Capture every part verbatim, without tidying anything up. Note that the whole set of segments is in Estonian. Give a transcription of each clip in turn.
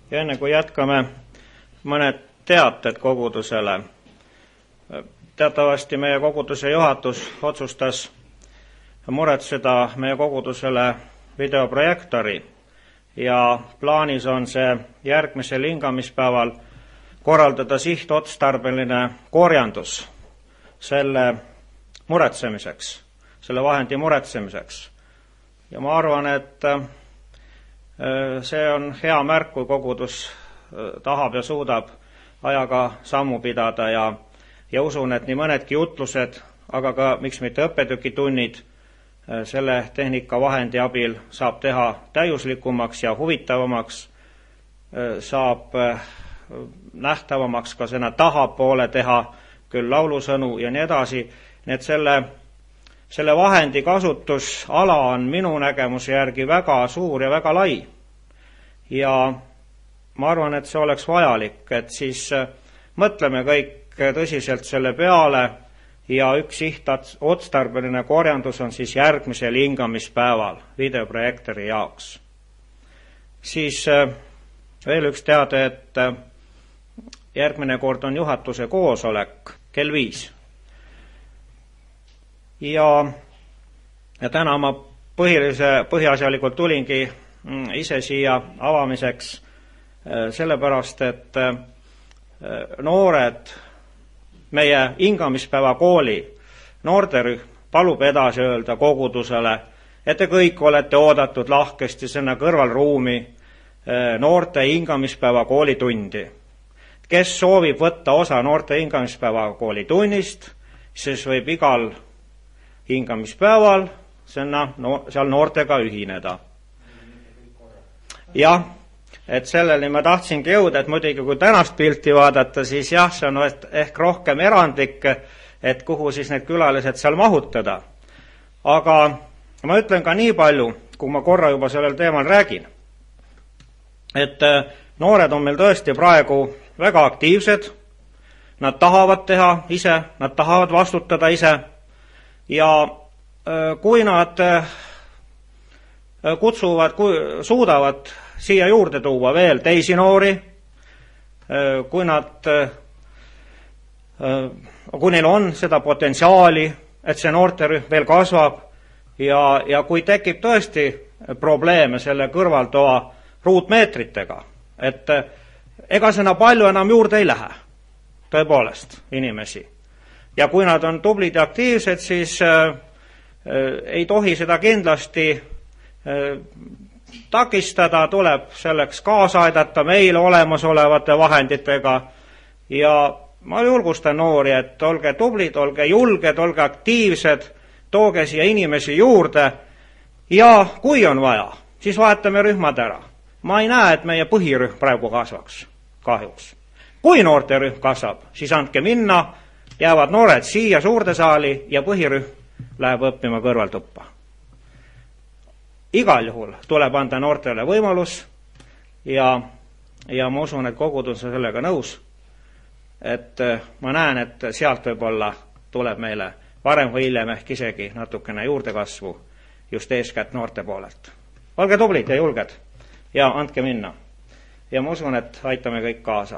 Ja enne kui jätkame, mõned teated kogudusele. Teatavasti meie koguduse juhatus otsustas muretseda meie kogudusele videoprojektori ja plaanis on see järgmisel hingamispäeval korraldada sihtotstarbeline korjandus selle muretsemiseks, selle vahendi muretsemiseks. Ja ma arvan, et see on hea märk, kui kogudus tahab ja suudab ajaga sammu pidada ja, ja usun, et nii mõnedki jutlused, aga ka miks mitte õppetükitunnid selle tehnika vahendi abil saab teha täiuslikumaks ja huvitavamaks, saab nähtavamaks ka sõna tahapoole teha, küll laulusõnu ja nii edasi. Nii et selle, selle vahendi kasutusala on minu nägemuse järgi väga suur ja väga lai. Ja ma arvan, et see oleks vajalik, et siis mõtleme kõik tõsiselt selle peale ja üks sihtotstarbeline korjandus on siis järgmisel hingamispäeval videoprojektori jaoks. Siis veel üks teade, et järgmine kord on juhatuse koosolek kell viis. Ja, ja täna ma põhilise, põhiasjalikult tulingi ise siia avamiseks sellepärast, et noored, meie hingamispäeva kooli noorterühm palub edasi öelda kogudusele, et te kõik olete oodatud lahkesti sinna kõrvalruumi noorte hingamispäeva kooli tundi. Kes soovib võtta osa noorte hingamispäeva kooli tunnist, siis võib igal hingamispäeval sinna, no, seal noortega ühineda. Jah, et selleni ma tahtsingi jõuda, et muidugi kui tänast pilti vaadata, siis jah, see on ehk rohkem erandlik, et kuhu siis need külalised seal mahutada. Aga ma ütlen ka nii palju, kui ma korra juba sellel teemal räägin, et noored on meil tõesti praegu väga aktiivsed, nad tahavad teha ise, nad tahavad vastutada ise ja kui nad kutsuvad, kui suudavad siia juurde tuua veel teisi noori, kui nad, kui neil on seda potentsiaali, et see noorterühm veel kasvab ja, ja kui tekib tõesti probleeme selle kõrvaltoa ruutmeetritega, et ega seda palju enam juurde ei lähe, tõepoolest, inimesi. Ja kui nad on tublid ja aktiivsed, siis äh, ei tohi seda kindlasti äh, takistada, tuleb selleks kaasa aidata meil olemasolevate vahenditega ja ma julgustan noori, et olge tublid, olge julged, olge aktiivsed, tooge siia inimesi juurde ja kui on vaja, siis vahetame rühmad ära. Ma ei näe, et meie põhirühm praegu kasvaks, kahjuks. Kui noorterühm kasvab, siis andke minna, jäävad noored siia suurde saali ja põhirühm läheb õppima kõrvaltuppa. Igal juhul tuleb anda noortele võimalus ja, ja ma usun, et kogudus on sellega nõus, et ma näen, et sealt võib-olla tuleb meile varem või hiljem ehk isegi natukene juurdekasvu just eeskätt noorte poolelt. Olge tublid ja julged ja andke minna. Ja ma usun, et aitame kõik kaasa.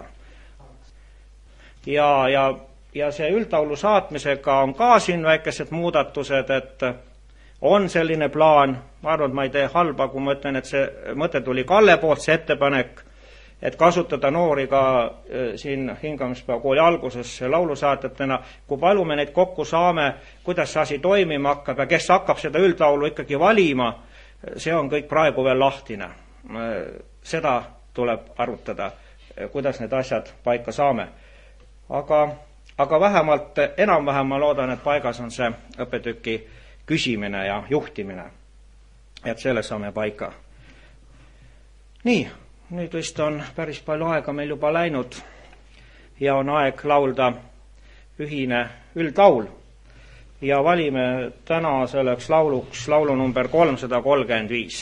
Ja, ja, ja see üldtaulu saatmisega on ka siin väikesed muudatused, et on selline plaan, ma arvan, et ma ei tee halba, kui ma ütlen, et see mõte tuli Kalle poolt, see ettepanek, et kasutada noori ka siin hingamispäeva kooli alguses laulusaatjatena, kui palju me neid kokku saame, kuidas see asi toimima hakkab ja kes hakkab seda üldlaulu ikkagi valima, see on kõik praegu veel lahtine. Seda tuleb arutada, kuidas need asjad paika saame. Aga, aga vähemalt, enam-vähem ma loodan, et paigas on see õppetüki küsimine ja juhtimine, et selle saame paika. Nii, nüüd vist on päris palju aega meil juba läinud ja on aeg laulda ühine üldlaul ja valime täna selleks lauluks laulu number kolmsada kolmkümmend viis.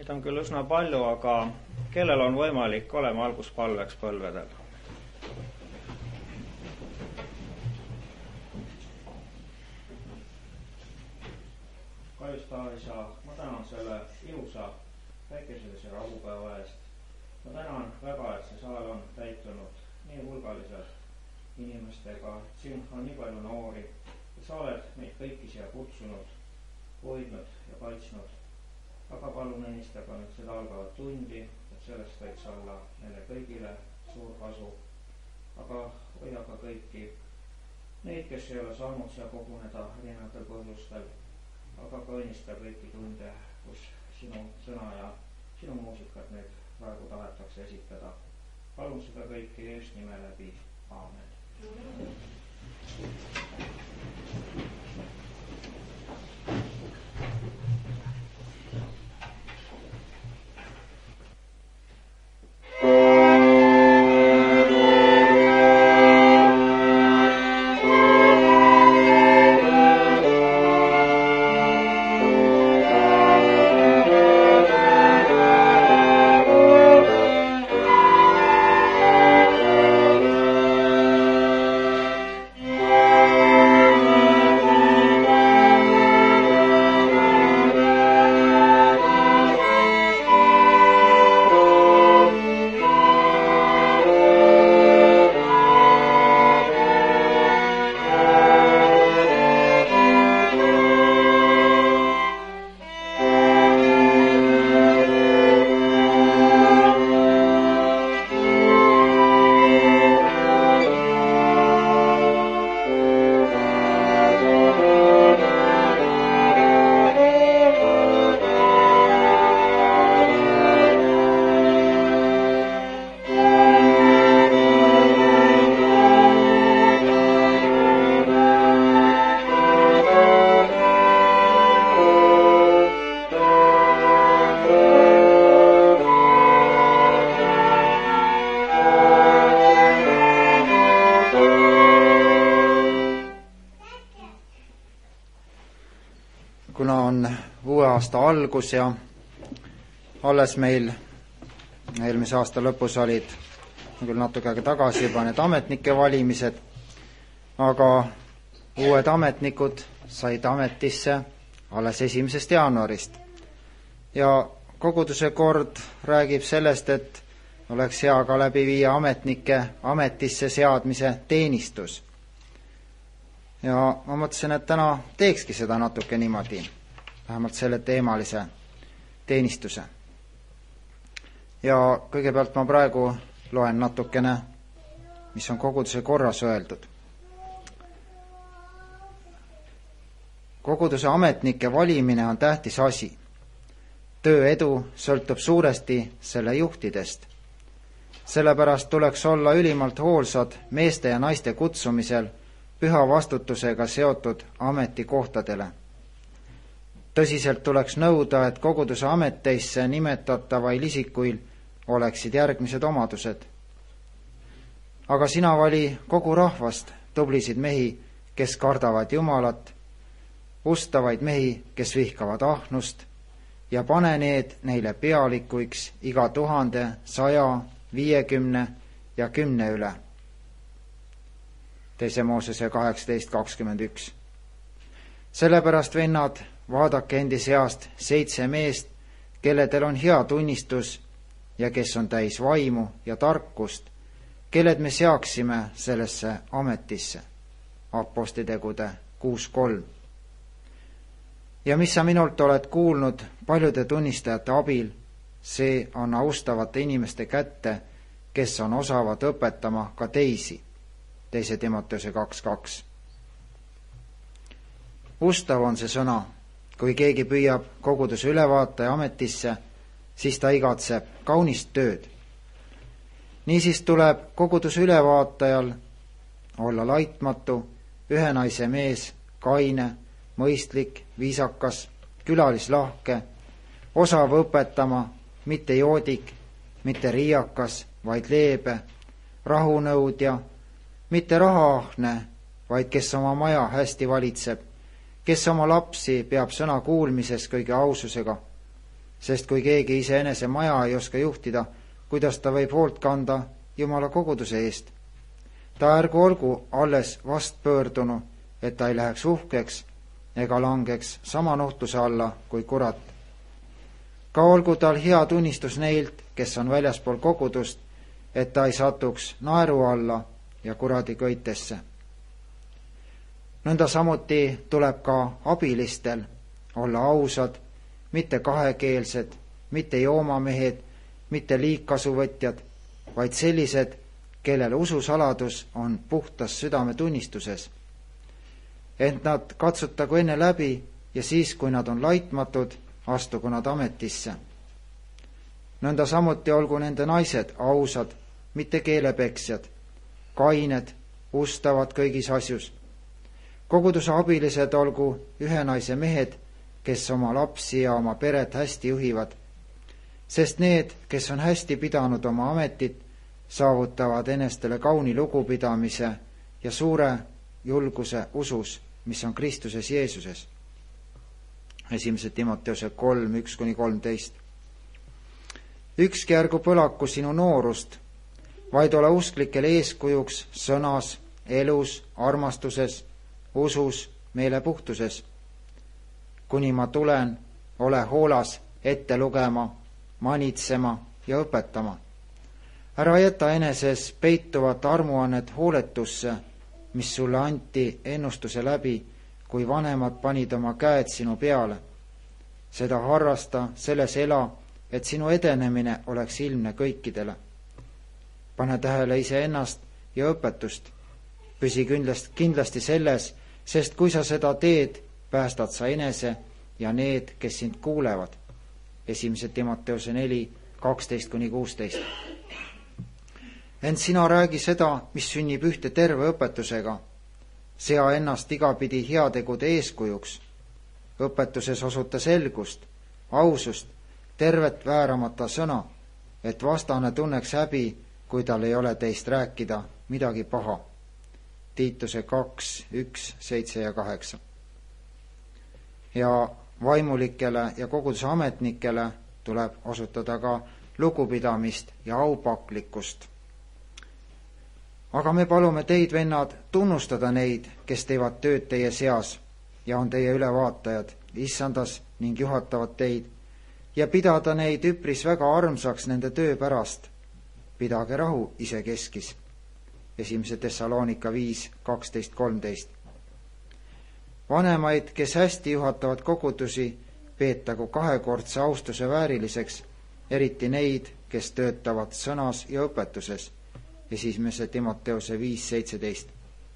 Neid on küll üsna palju, aga kellel on võimalik olema alguspalveks põlvedel? Kallis Taavisa, ma tänan selle ilusa päikeselise rahupäeva eest. Ma tänan väga, et see saal on täitunud nii hulgaliselt inimestega, et siin on nii palju noori, et sa oled meid kõiki siia kutsunud, hoidnud ja kaitsnud. Aga palun õnnistage nüüd seda algavat tundi, et sellest võiks olla meile kõigile suur kasu. Aga hoia ka kõiki neid, kes ei ole saanud siia koguneda erinevatel põhjustel, aga ka õnnista kõiki tunde, kus sinu sõna ja sinu muusikat nüüd praegu tahetakse esitada. Palun seda kõike Jeesuse nime läbi. Aamen. Aasta algus ja alles meil eelmise aasta lõpus olid küll natuke aega tagasi juba need ametnike valimised, aga uued ametnikud said ametisse alles esimesest jaanuarist ja koguduse kord räägib sellest, et oleks hea ka läbi viia ametnike ametisse seadmise teenistus. Ja ma mõtlesin, et täna teekski seda natuke niimoodi, vähemalt selle teemalise teenistuse. Ja kõigepealt ma praegu loen natukene, mis on koguduse korras öeldud. Koguduse ametnike valimine on tähtis asi. Töö edu sõltub suuresti selle juhtidest. Sellepärast tuleks olla ülimalt hoolsad meeste ja naiste kutsumisel püha vastutusega seotud ametikohtadele. Tõsiselt tuleks nõuda, et koguduse ameteisse nimetatavail isikuil oleksid järgmised omadused. Aga sina vali kogu rahvast tublisid mehi, kes kardavad Jumalat, ustavaid mehi, kes vihkavad ahnust, ja pane need neile pealikuiks iga tuhande, saja, viiekümne ja kümne üle. Teise Moosese kaheksateist kakskümmend üks. Sellepärast, vennad, vaadake endi seast seitse meest, kelledel on hea tunnistus ja kes on täis vaimu ja tarkust, kelled me seaksime sellesse ametisse. Apostlitegude kuus kolm. Ja mis sa minult oled kuulnud paljude tunnistajate abil, see on austavate inimeste kätte, kes on osavad õpetama ka teisi. Teise Timoteuse kaks kaks. Ustav on see sõna. Kui keegi püüab koguduse ülevaataja ametisse, siis ta igatseb kaunist tööd. Niisiis tuleb koguduse ülevaatajal olla laitmatu, ühe naise mees, kaine, mõistlik, viisakas, külalislahke, osav õpetama, mitte joodik, mitte riiakas, vaid leebe, rahunõudja, mitte rahaahne, vaid kes oma maja hästi valitseb, kes oma lapsi peab sõna kuulmises kõige aususega, sest kui keegi iseenese maja ei oska juhtida, kuidas ta võib hoolt kanda Jumala koguduse eest? Ta ärgu olgu alles vastpöördunu, et ta ei läheks uhkeks ega langeks sama nuhtluse alla kui kurat. Ka olgu tal hea tunnistus neilt, kes on väljaspool kogudust, et ta ei satuks naeru alla ja kuradi köitesse. Nõnda samuti tuleb ka abilistel olla ausad, mitte kahekeelsed, mitte joomamehed, mitte liigkasuvõtjad, vaid sellised, kellel ususaladus on puhtas südametunnistuses. Ent nad katsutagu enne läbi ja siis, kui nad on laitmatud, astugu nad ametisse. Nõnda samuti olgu nende naised ausad, mitte keelepeksjad, kained, ustavad kõigis asjus. Koguduse abilised olgu ühe naise mehed, kes oma lapsi ja oma peret hästi juhivad, sest need, kes on hästi pidanud oma ametit, saavutavad enestele kauni lugupidamise ja suure julguse usus, mis on Kristuses Jeesuses. Esimese Timoteuse kolm, üks kuni kolmteist. Ükski ärgu põlaku sinu noorust, vaid ole usklikele eeskujuks sõnas, elus, armastuses, usus, meelepuhtuses. Kuni ma tulen, ole hoolas ette lugema, manitsema ja õpetama. Ära jäta eneses peituvat armuannet hooletusse, mis sulle anti ennustuse läbi, kui vanemad panid oma käed sinu peale. Seda harrasta, selles ela, et sinu edenemine oleks ilmne kõikidele. Pane tähele iseennast ja õpetust. Püsi kindlasti selles, sest kui sa seda teed, päästad sa enese ja need, kes sind kuulevad. Esimese Timoteuse neli, kaksteist kuni kuusteist. Ent sina räägi seda, mis sünnib ühte terve õpetusega. Sea ennast igapidi heategude eeskujuks. Õpetuses osuta selgust, ausust, tervet vääramata sõna, et vastane tunneks häbi, kui tal ei ole teist rääkida midagi paha. Tiituse kaks, üks, seitse ja kaheksa. Ja vaimulikele ja koguduse ametnikele tuleb osutada ka lugupidamist ja aupaklikkust. Aga me palume teid, vennad, tunnustada neid, kes teevad tööd teie seas ja on teie ülevaatajad, issandas ning juhatavad teid, ja pidada neid üpris väga armsaks nende töö pärast. Pidage rahu isekeskis. Esimese Thessalonika viis, kaksteist, kolmteist. Vanemaid, kes hästi juhatavad kogudusi, peetagu kahekordse austuse vääriliseks, eriti neid, kes töötavad sõnas ja õpetuses. Esimese Timoteuse viis, seitseteist.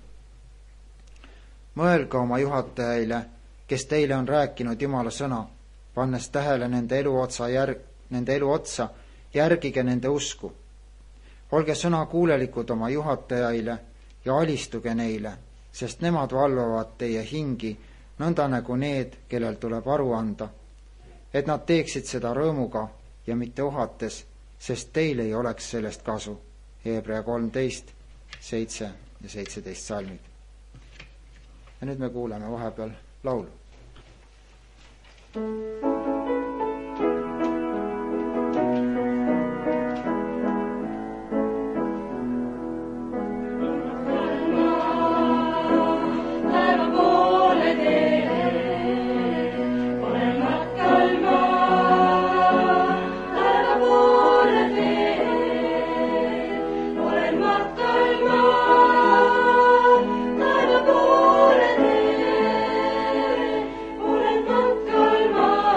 Mõelge oma juhatajaile, kes teile on rääkinud Jumala sõna, pannes tähele nende elu otsa, järg, nende elu otsa, järgige nende usku. Olge sõna kuulelikud oma juhatajaile ja alistuge neile, sest nemad valvavad teie hingi, nõnda nagu need, kellel tuleb aru anda, et nad teeksid seda rõõmuga ja mitte ohates, sest teil ei oleks sellest kasu. Hebrea kolmteist, seitse ja seitseteist salmid. Ja nüüd me kuuleme vahepeal laulu. Olen matkal maa.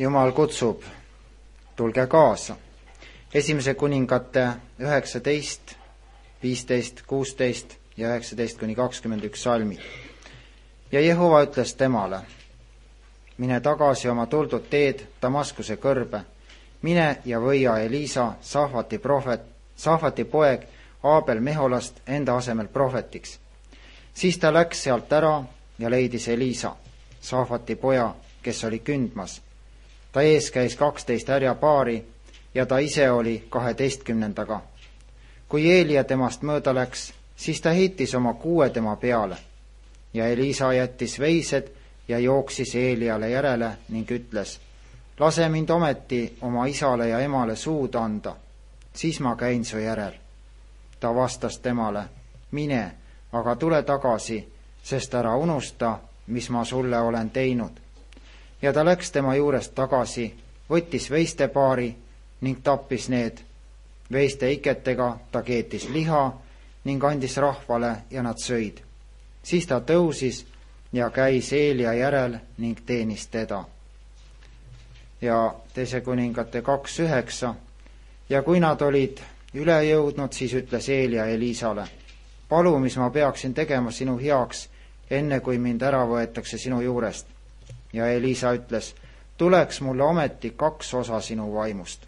Jumal kutsub, tulge kaasa. Esimese kuningate üheksateist, viisteist, kuusteist ja üheksateist kuni kakskümmend üks salmid. Ja Jehova ütles temale, mine tagasi oma tuldud teed Damaskuse kõrbe, mine ja võia Elisa, Sahvati prohvet, Sahvati poeg Aabel Meholast enda asemel prohvetiks. Siis ta läks sealt ära ja leidis Elisa, Sahvati poja, kes oli kündmas. Ta ees käis kaksteist härjapaari ja ta ise oli kaheteistkümnendaga. Kui Eelia temast mööda läks, siis ta heitis oma kuue tema peale ja Elisa jättis veised ja jooksis Eeliale järele ning ütles, lase mind ometi oma isale ja emale suud anda, siis ma käin su järel. Ta vastas temale, mine, aga tule tagasi, sest ära unusta, mis ma sulle olen teinud. Ja ta läks tema juurest tagasi, võttis veistepaari ning tappis need. Veiste iketega ta keetis liha ning andis rahvale ja nad sõid. Siis ta tõusis ja käis Eelia järel ning teenis teda. Ja teise kuningate kaks üheksa. Ja kui nad olid üle jõudnud, siis ütles Eelia Elisale, palu, mis ma peaksin tegema sinu heaks, enne kui mind ära võetakse sinu juurest. Ja Elisa ütles, tuleks mulle ometi kaks osa sinu vaimust.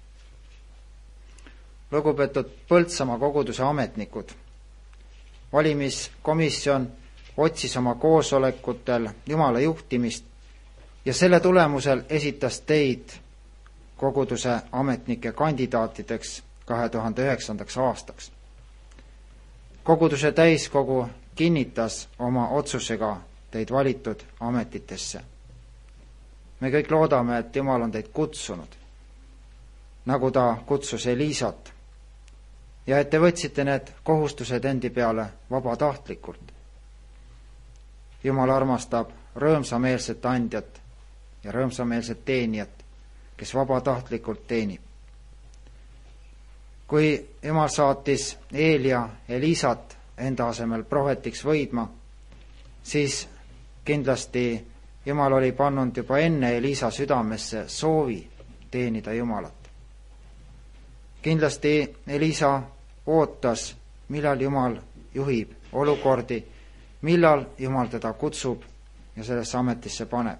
Lugupeetud Põltsamaa koguduse ametnikud, valimiskomisjon otsis oma koosolekutel Jumala juhtimist ja selle tulemusel esitas teid koguduse ametnike kandidaatideks kahe tuhande üheksandaks aastaks. Koguduse täiskogu kinnitas oma otsusega teid valitud ametitesse. Me kõik loodame, et Jumal on teid kutsunud, nagu ta kutsus Elisat, ja et te võtsite need kohustused endi peale vabatahtlikult. Jumal armastab rõõmsameelset andjat ja rõõmsameelset teenijat, kes vabatahtlikult teenib. Kui Jumal saatis Eelia Elisat enda asemel prohvetiks võidma, siis kindlasti Jumal oli pannud juba enne Elisa südamesse soovi teenida Jumalat. Kindlasti Elisa ootas, millal Jumal juhib olukordi, millal Jumal teda kutsub ja sellesse ametisse paneb.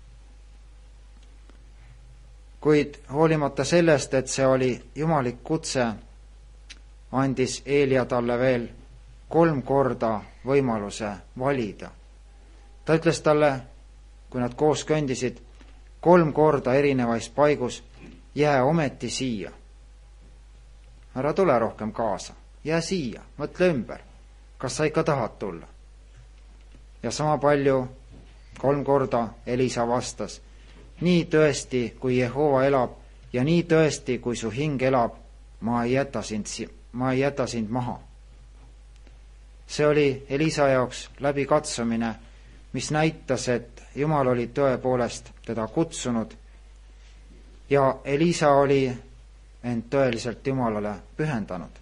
Kuid hoolimata sellest, et see oli jumalik kutse, andis Eelia talle veel kolm korda võimaluse valida. Ta ütles talle, kui nad koos kõndisid, kolm korda erinevais paigus, jää ometi siia. Ära tule rohkem kaasa, jää siia, mõtle ümber, kas sa ikka tahad tulla. Ja sama palju kolm korda Elisa vastas, nii tõesti, kui Jehova elab ja nii tõesti, kui su hing elab, ma ei jäta sind, ma ei jäta sind maha. See oli Elisa jaoks läbikatsumine, mis näitas, et Jumal oli tõepoolest teda kutsunud ja Elisa oli end tõeliselt Jumalale pühendanud.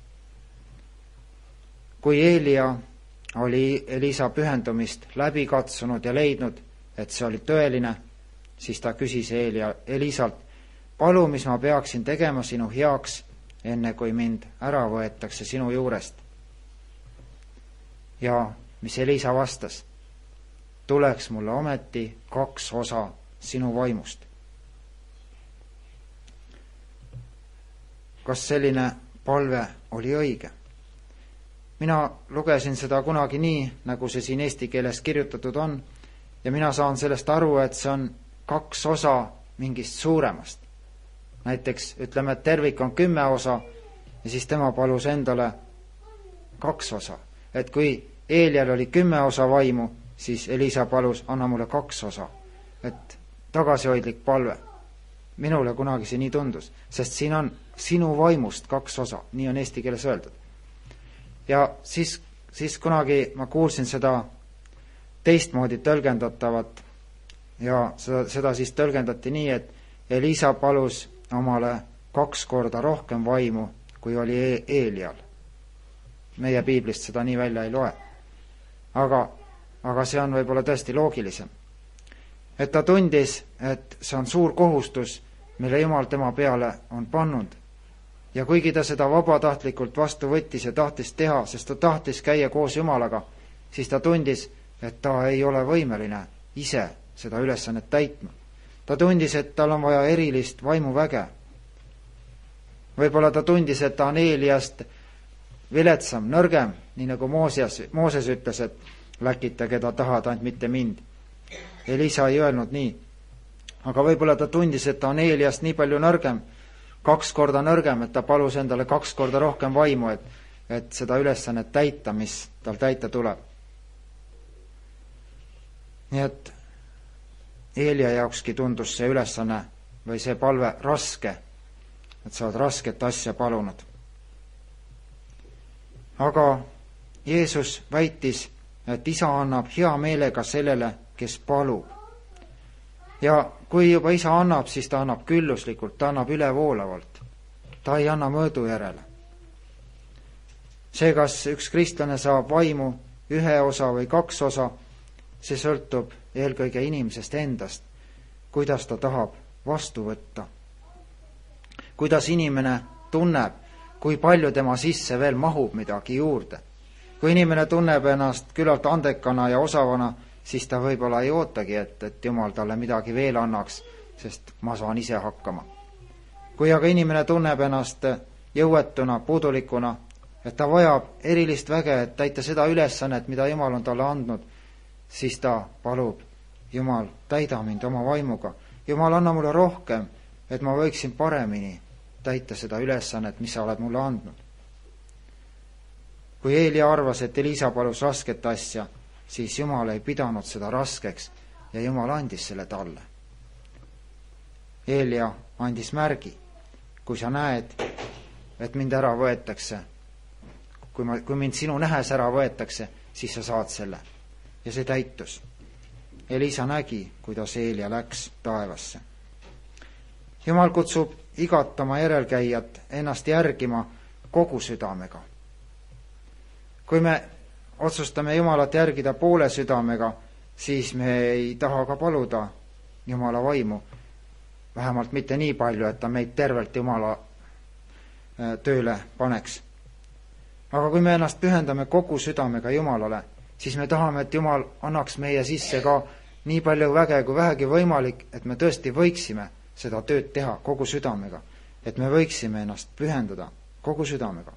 Kui Eelia oli Elisa pühendumist läbi katsunud ja leidnud, et see oli tõeline, siis ta küsis Eelia, Elisalt, palu, mis ma peaksin tegema sinu heaks, enne kui mind ära võetakse sinu juurest. Ja mis Elisa vastas, tuleks mulle ometi kaks osa sinu vaimust. Kas selline palve oli õige? Mina lugesin seda kunagi nii, nagu see siin eesti keeles kirjutatud on, ja mina saan sellest aru, et see on kaks osa mingist suuremast. Näiteks ütleme, et tervik on kümme osa ja siis tema palus endale kaks osa. Et kui Eelial oli kümme osa vaimu, siis Elisa palus, anna mulle kaks osa. Et tagasihoidlik palve. Minule kunagi see nii tundus, sest siin on sinu vaimust kaks osa, nii on eesti keeles öeldud. Ja siis, siis kunagi ma kuulsin seda teistmoodi tõlgendatavat ja seda, seda siis tõlgendati nii, et Elisa palus omale kaks korda rohkem vaimu, kui oli Eelial. Meie piiblist seda nii välja ei loe. Aga, aga see on võib-olla tõesti loogilisem. et ta tundis, et see on suur kohustus, mille Jumal tema peale on pannud. Ja kuigi ta seda vabatahtlikult vastu võttis ja tahtis teha, sest ta tahtis käia koos Jumalaga, siis ta tundis, et ta ei ole võimeline ise seda ülesannet täitma. Ta tundis, et tal on vaja erilist vaimuväge. Võib-olla ta tundis, et ta on Eeliast viletsam, nõrgem, nii nagu Mooses, Mooses ütles, et läkita, keda tahad, ainult mitte mind. Elisa ei öelnud nii. Aga võib-olla ta tundis, et ta on Eeliast nii palju nõrgem, kaks korda nõrgem, et ta palus endale kaks korda rohkem vaimu, et, et seda ülesannet täita, mis tal täita tuleb. Nii et Eelia jaokski tundus see ülesanne või see palve raske, et sa oled rasket asja palunud. Aga Jeesus väitis, et isa annab hea meelega sellele, kes palub. Ja kui juba isa annab, siis ta annab külluslikult, ta annab ülevoolavalt. Ta ei anna mõõdu järele. See, kas üks kristlane saab vaimu ühe osa või kaks osa, see sõltub eelkõige inimesest endast, kuidas ta tahab vastu võtta. Kuidas inimene tunneb, kui palju tema sisse veel mahub midagi juurde. Kui inimene tunneb ennast küllalt andekana ja osavana, siis ta võib-olla ei ootagi, et, et Jumal talle midagi veel annaks, sest ma saan ise hakkama. Kui aga inimene tunneb ennast jõuetuna, puudulikuna, et ta vajab erilist väge, et täita seda ülesannet, mida Jumal on talle andnud, siis ta palub, Jumal, täida mind oma vaimuga. Jumal, anna mulle rohkem, et ma võiksin paremini täita seda ülesannet, mis sa oled mulle andnud. Kui Eelia arvas, et Elisa palus rasket asja, siis Jumal ei pidanud seda raskeks ja Jumal andis selle talle. Eelia andis märgi, kui sa näed, et mind ära võetakse, kui, ma, kui mind sinu nähes ära võetakse, siis sa saad selle. Ja see täitus. Elisa nägi, kuidas Eelia läks taevasse. Jumal kutsub igat oma järelkäijat ennast järgima kogu südamega. Kui me otsustame Jumalat järgida poole südamega, siis me ei taha ka paluda Jumala vaimu. Vähemalt mitte nii palju, et ta meid tervelt Jumala tööle paneks. Aga kui me ennast pühendame kogu südamega Jumalale, siis me tahame, et Jumal annaks meie sisse ka nii palju väge kui vähegi võimalik, et me tõesti võiksime seda tööd teha kogu südamega, et me võiksime ennast pühendada kogu südamega.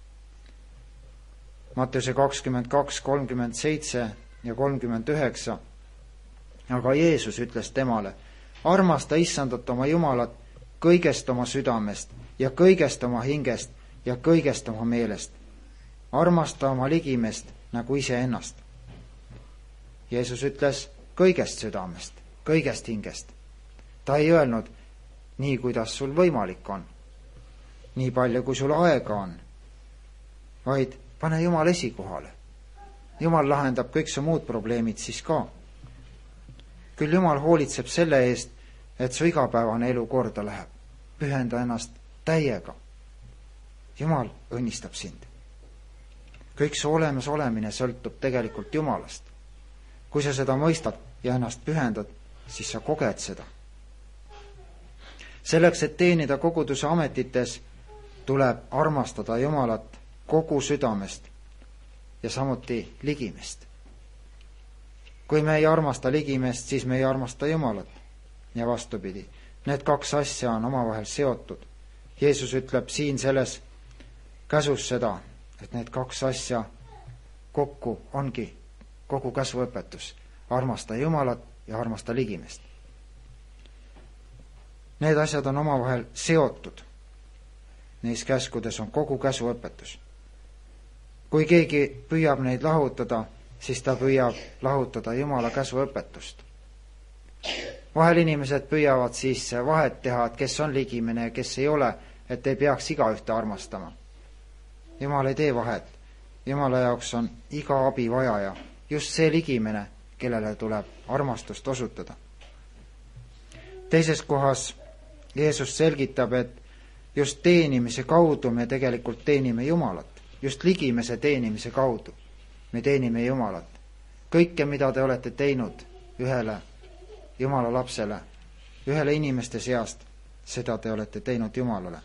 Matteuse kakskümmend kaks, kolmkümmend seitse ja kolmkümmend üheksa. Aga Jeesus ütles temale, armasta Issandat oma Jumalat kõigest oma südamest ja kõigest oma hingest ja kõigest oma meelest. Armasta oma ligimest nagu iseennast. Jeesus ütles kõigest südamest, kõigest hingest. Ta ei öelnud nii, kuidas sul võimalik on, nii palju, kui sul aega on, vaid pane Jumal esikohale. Jumal lahendab kõik su muud probleemid siis ka. Küll Jumal hoolitseb selle eest, et su igapäevane elu korda läheb. Pühenda ennast täiega. Jumal õnnistab sind. Kõik su olemas olemine sõltub tegelikult Jumalast. Kui sa seda mõistad ja ennast pühendad, siis sa koged seda. Selleks, et teenida koguduse ametites, tuleb armastada Jumalat kogu südamest ja samuti ligimest. Kui me ei armasta ligimest, siis me ei armasta Jumalat. Ja vastupidi, need kaks asja on omavahel seotud. Jeesus ütleb siin selles käsus seda, et need kaks asja kokku ongi kogu käsuõpetus. Armasta Jumalat ja armasta ligimest. Need asjad on omavahel seotud. Neis käskudes on kogu käsuõpetus. Kui keegi püüab neid lahutada, siis ta püüab lahutada Jumala käsuõpetust. Vahel inimesed püüavad siis vahet teha, et kes on ligimene ja kes ei ole, et ei peaks igaühte armastama. Jumal ei tee vahet. Jumala jaoks on iga abi vajaja, just see ligimene, kellele tuleb armastust osutada. Teises kohas Jeesus selgitab, et just teenimise kaudu me tegelikult teenime Jumalat. Just ligimese teenimise kaudu me teenime Jumalat. Kõike, mida te olete teinud ühele Jumala lapsele, ühele inimeste seast, seda te olete teinud Jumalale.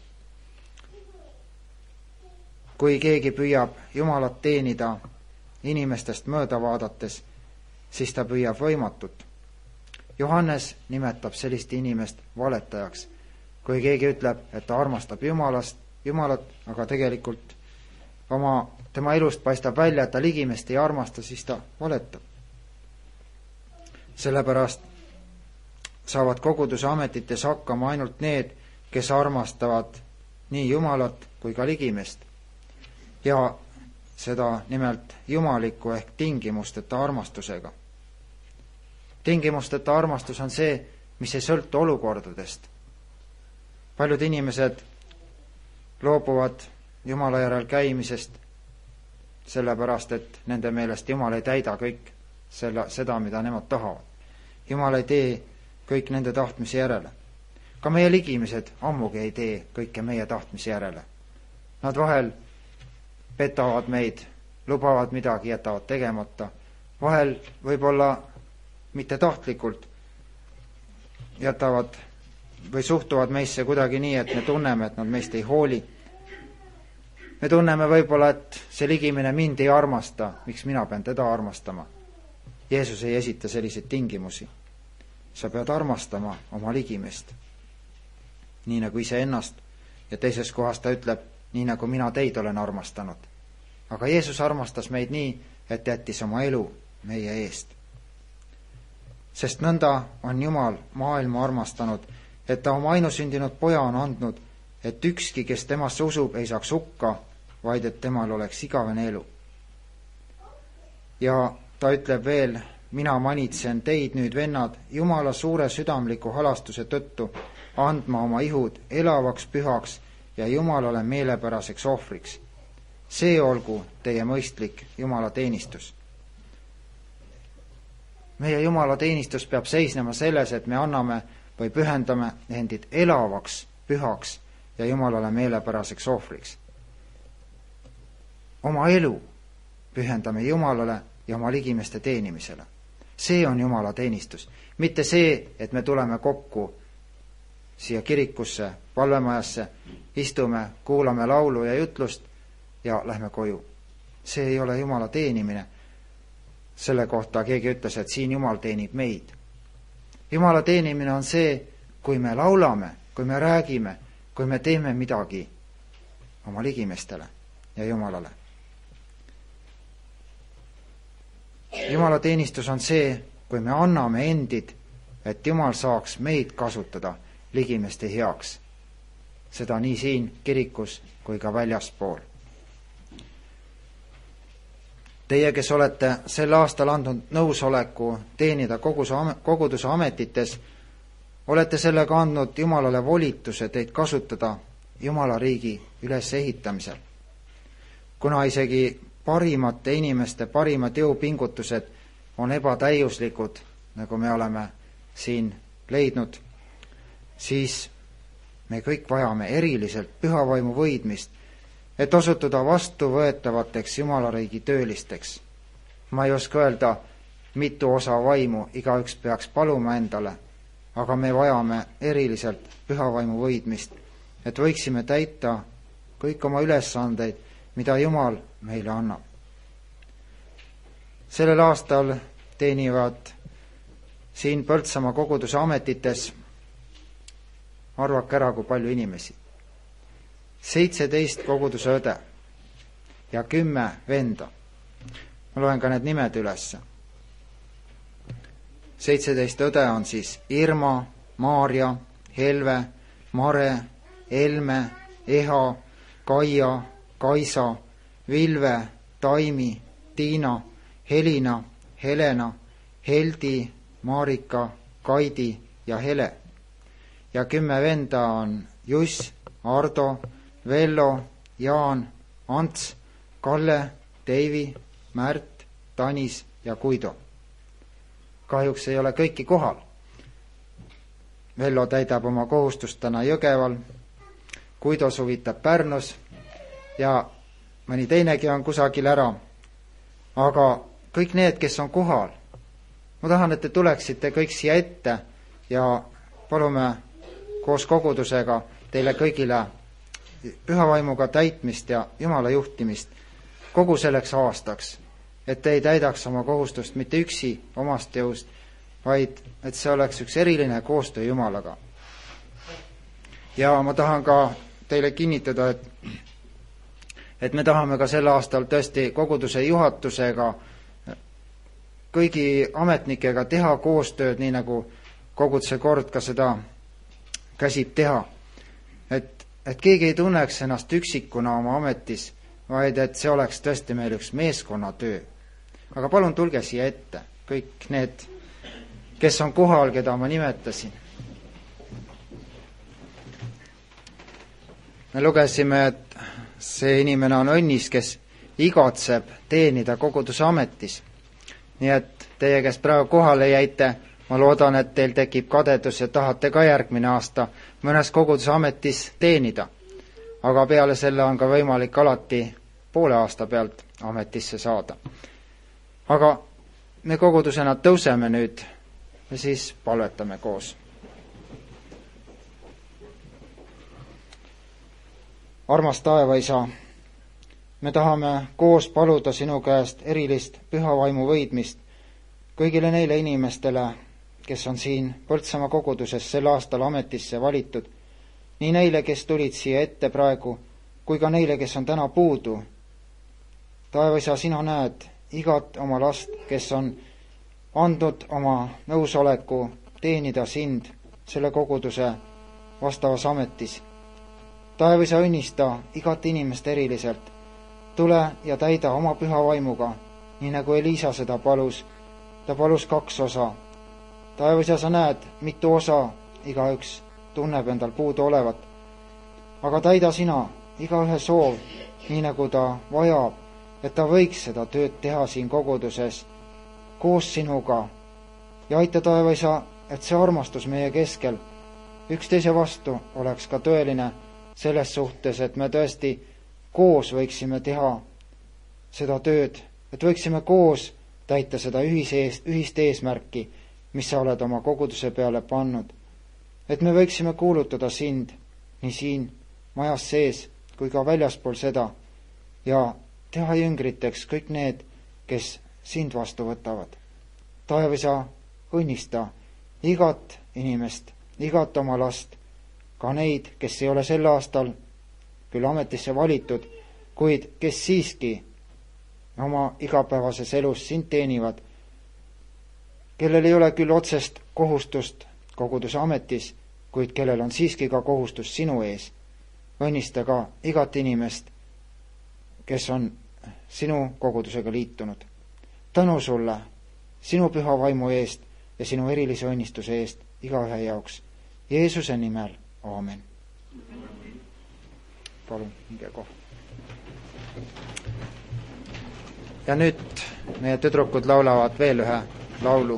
Kui keegi püüab Jumalat teenida inimestest mööda vaadates, siis ta püüab võimatut. Johannes nimetab sellist inimest valetajaks. Kui keegi ütleb, et ta armastab Jumalast, Jumalat, aga tegelikult oma, tema elust paistab välja, et ta ligimest ei armasta, siis ta valetab. Sellepärast saavad koguduse ametites hakkama ainult need, kes armastavad nii Jumalat kui ka ligimest. Ja seda nimelt jumaliku ehk tingimusteta armastusega. Tingimusteta armastus on see, mis ei sõltu olukordadest. Paljud inimesed loobuvad Jumala järel käimisest sellepärast, et nende meelest Jumal ei täida kõik selle, seda, mida nemad tahavad. Jumal ei tee kõik nende tahtmise järele. Ka meie ligimised ammugi ei tee kõike meie tahtmise järele. Nad vahel petavad meid, lubavad midagi, jätavad tegemata. Vahel võib-olla mitte tahtlikult jätavad või suhtuvad meisse kuidagi nii, et me tunneme, et nad meist ei hooli. Me tunneme võib-olla, et see ligimine mind ei armasta, miks mina pean teda armastama. Jeesus ei esita selliseid tingimusi. Sa pead armastama oma ligimest, nii nagu ise ennast, ja teises kohas ta ütleb, nii nagu mina teid olen armastanud. Aga Jeesus armastas meid nii, et jättis oma elu meie eest. Sest nõnda on Jumal maailma armastanud, et ta oma ainusündinud poja on andnud, et ükski, kes temasse usub, ei saaks hukka, vaid et temal oleks igavene elu. Ja ta ütleb veel, mina manitsen teid nüüd, vennad, Jumala suure südamliku halastuse tõttu andma oma ihud elavaks pühaks ja Jumalale meelepäraseks ohvriks. See olgu teie mõistlik Jumala teenistus. Meie Jumala teenistus peab seisnema selles, et me anname või pühendame endid elavaks pühaks ja Jumalale meelepäraseks ohvriks. Oma elu pühendame Jumalale ja oma ligimeste teenimisele. See on Jumala teenistus. Mitte see, et me tuleme kokku siia kirikusse, palvemajasse, istume, kuulame laulu ja jutlust ja lähme koju. See ei ole Jumala teenimine. Selle kohta keegi ütles, et siin Jumal teenib meid. Jumala teenimine on see, kui me laulame, kui me räägime, kui me teeme midagi oma ligimestele ja Jumalale. Jumala teenistus on see, kui me anname endid, et Jumal saaks meid kasutada ligimeste heaks. Seda nii siin kirikus kui ka väljaspool. Teie, kes olete sel aastal andnud nõusoleku teenida koguduse ametites, olete sellega andnud Jumalale volituse teid kasutada Jumala riigi ülesehitamisel. Kuna isegi parimate inimeste parimad jõupingutused on ebatäiuslikud, nagu me oleme siin leidnud, siis me kõik vajame eriliselt pühavaimu võidmist, et osutuda vastuvõetavateks Jumala riigi töölisteks. Ma ei oska öelda, mitu osa vaimu igaüks peaks paluma endale, aga me vajame eriliselt pühavaimu võidmist, et võiksime täita kõik oma ülesandeid, mida Jumal meile annab. Sellel aastal teenivad siin Põltsamaa koguduse ametites, arvake ära, kui palju inimesi. seitseteist koguduse õde ja kümme venda. Ma loen ka need nimed üles. seitseteist õde on siis Irma, Maarja, Helve, Mare, Elme, Eha, Kaia, Kaisa, Vilve, Taimi, Tiina, Helina, Helena, Heldi, Marika, Kaidi ja Hele. Ja kümme venda on Juss, Ardo, Vello, Jaan, Ants, Kalle, Deivi, Märt, Tanis ja Guido. Kahjuks ei ole kõiki kohal. Vello täidab oma kohustust täna Jõgeval, Guido suvitab Pärnus ja mõni teinegi on kusagil ära. Aga kõik need, kes on kohal, ma tahan, et te tuleksite kõik siia ette ja palume koos kogudusega teile kõigile püha vaimuga täitmist ja Jumala juhtimist kogu selleks aastaks, et te ei täidaks oma kohustust mitte üksi omast jõust, vaid et see oleks üks eriline koostöö Jumalaga. Ja ma tahan ka teile kinnitada, et, et me tahame ka sel aastal tõesti koguduse juhatusega, kõigi ametnikega teha koostööd, nii nagu koguduse kord ka seda käsib teha. Et, et keegi ei tunneks ennast üksikuna oma ametis, vaid et see oleks tõesti meil üks meeskonnatöö. Aga palun tulge siia ette, kõik need, kes on kohal, keda ma nimetasin. Me lugesime, et see inimene on õnnis, kes igatseb teenida koguduse ametis. Nii et teie, kes praegu kohale jäite, ma loodan, et teil tekib kadedus ja tahate ka järgmine aasta mõnes koguduse ametis teenida. Aga peale selle on ka võimalik alati poole aasta pealt ametisse saada. Aga me kogudusena tõuseme nüüd ja siis palvetame koos. Armas taevaisa, me tahame koos paluda sinu käest erilist püha vaimu võidmist kõigile neile inimestele, kes on siin Põltsamaa koguduses sel aastal ametisse valitud, nii neile, kes tulid siia ette praegu, kui ka neile, kes on täna puudu. Taevaisa, sina näed igat oma last, kes on andnud oma nõusoleku teenida sind selle koguduse vastavas ametis. Taevaisa, õnnista igat inimest eriliselt. Tule ja täida oma püha vaimuga, nii nagu Elisa seda palus. Ta palus kaks osa. Taevaisa, sa näed, mitu osa igaüks tunneb endal puudu olevat. Aga täida sina igaühe soov, nii nagu ta vajab, et ta võiks seda tööd teha siin koguduses koos sinuga. Ja aita, Taevaisa, et see armastus meie keskel üksteise vastu oleks ka tõeline selles suhtes, et me tõesti koos võiksime teha seda tööd, et võiksime koos täita seda ühise, ühist eesmärki, mis sa oled oma koguduse peale pannud. Et me võiksime kuulutada sind nii siin majas sees kui ka väljaspool seda ja teha jüngriteks kõik need, kes sind vastu võtavad. Taevaisa, õnnista igat inimest, igat oma last, ka neid, kes ei ole sel aastal küll ametisse valitud, kuid kes siiski oma igapäevases elus sind teenivad, kellel ei ole küll otsest kohustust koguduse ametis, kuid kellel on siiski ka kohustus sinu ees. Õnnista ka igat inimest, kes on sinu kogudusega liitunud. Tänu sulle sinu püha vaimu eest ja sinu erilise õnnistuse eest igaühe jaoks. Jeesuse nimel, aamen. Palun, minge kohe. Ja nüüd meie tüdrukud laulavad veel ühe laulu.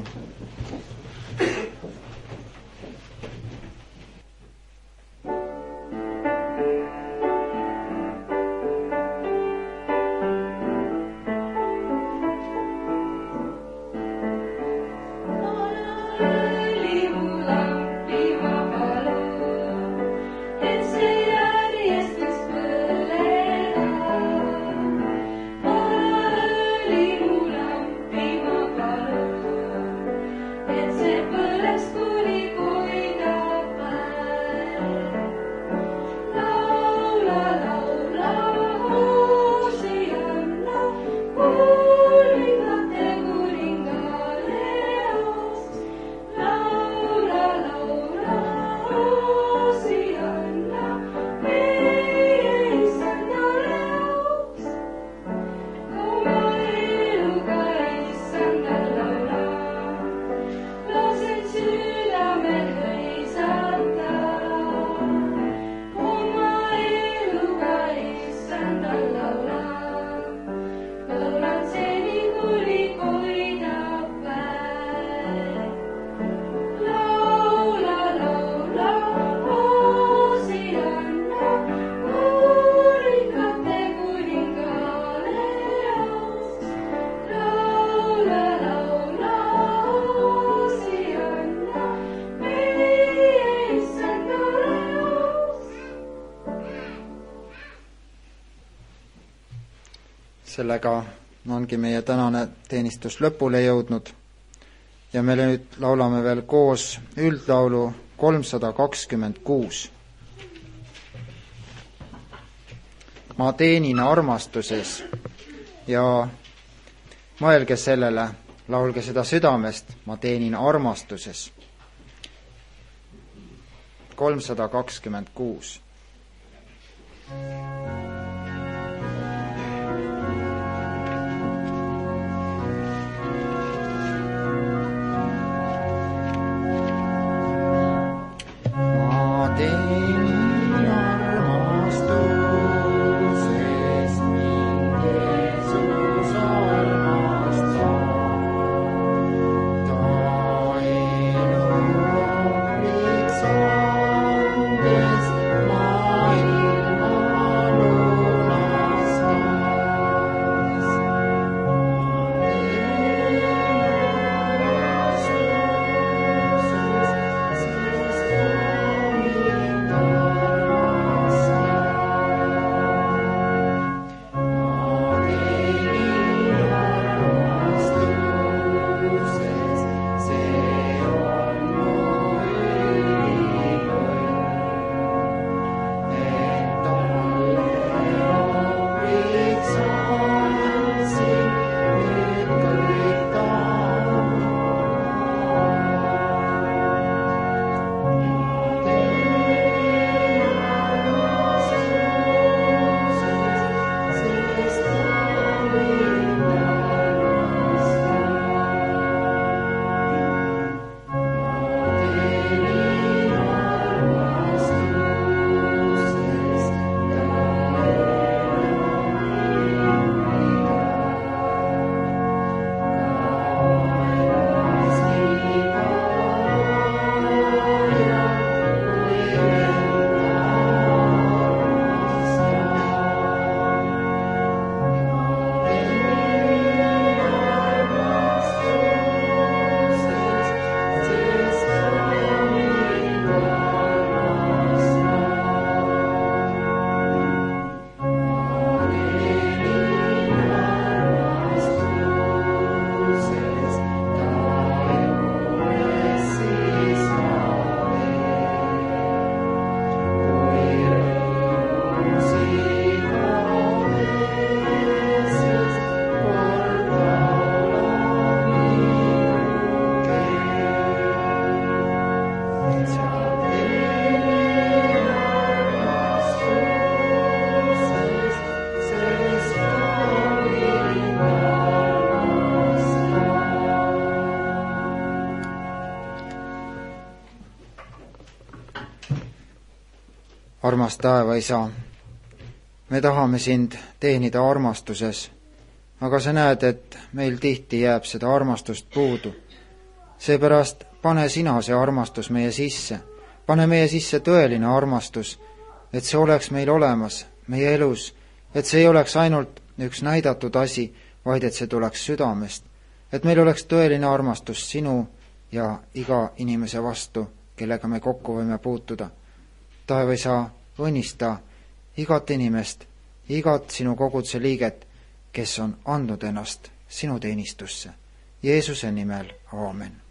La sellega ongi meie tänane teenistus lõpule jõudnud ja me nüüd laulame veel koos üldlaulu kolmsada kakskümmend kuus. Ma teenin armastuses ja mõelge sellele, laulge seda südamest, ma teenin armastuses. kolmsada kakskümmend kuus. Armas taevaisa, me tahame sind teenida armastuses, aga sa näed, et meil tihti jääb seda armastust puudu. Seepärast pane sina see armastus meie sisse, pane meie sisse tõeline armastus, et see oleks meil olemas, meie elus, et see ei oleks ainult üks näidatud asi, vaid et see tuleks südamest, et meil oleks tõeline armastus sinu ja iga inimese vastu, kellega me kokku võime puutuda. Taevaisa, õnnista igat inimest, igat sinu koguduse liiget, kes on andnud ennast sinu teenistusse. Jeesuse nimel, aamen.